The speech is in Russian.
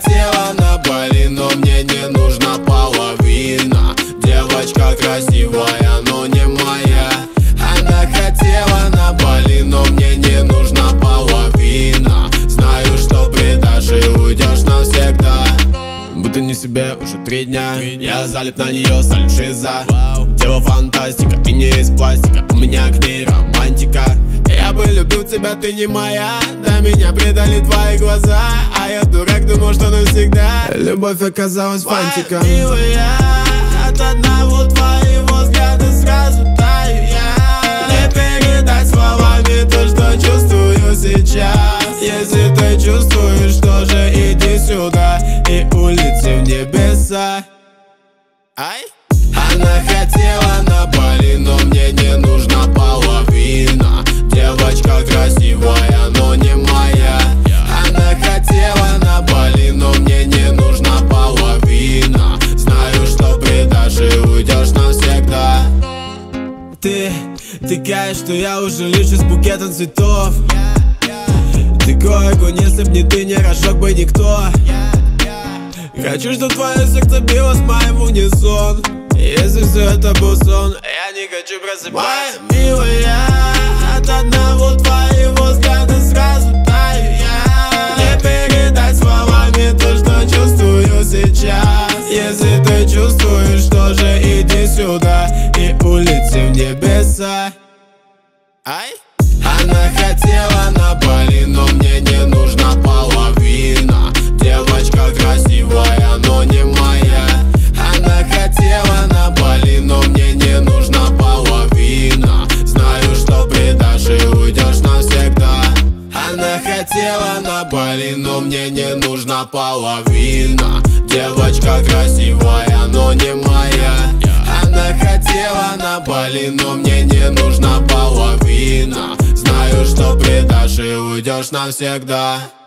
хотела на Бали, но мне не нужна половина. Девочка красивая, но не моя. Она хотела на Бали, но мне не нужна половина. Знаю, что предашь и уйдешь навсегда. Будто не себе уже 3 дня. Я залип на нее, сталю шиза. Дело фантастика и не из пластика. У меня к ней романтика. Я бы любил тебя, ты не моя. Да меня предали твои глаза. А я дурак, думал, что навсегда. Любовь оказалась фантиком. Моя милая, от одного твоего взгляда сразу таю я. Не передать словами то, что чувствую сейчас. Если ты чувствуешь, тоже иди сюда и улети в небеса. Ай! Она хотела на Бали, но мне не нужна половина. Девочка красивая, но не моя. Она хотела на Бали, но мне не нужна половина. Знаю, что предашь и уйдешь навсегда. Ты такая, что я уже лечу с букетом цветов. Такой огонь, если б не ты, не разжег бы никто. Хочу, чтоб твое сердце билось в моем унисон. Если все это был сон, я не хочу просыпаться. Моя милая, от одного твоего взгляда сразу таю я. Не передать словами то, что чувствую сейчас. Если ты чувствуешь, тоже иди сюда и улети в небеса. Ай! Она хотела на Бали, но мне не нужна половина. Девочка красивая, но не моя. Она хотела на Бали, но мне не нужна половина. Знаю, что предашь и уйдешь навсегда. Она хотела на Бали, но мне не нужна половина. Девочка красивая, но не моя. Она хотела на Бали, но мне не нужна половина. Знаю, что предашь и уйдешь навсегда.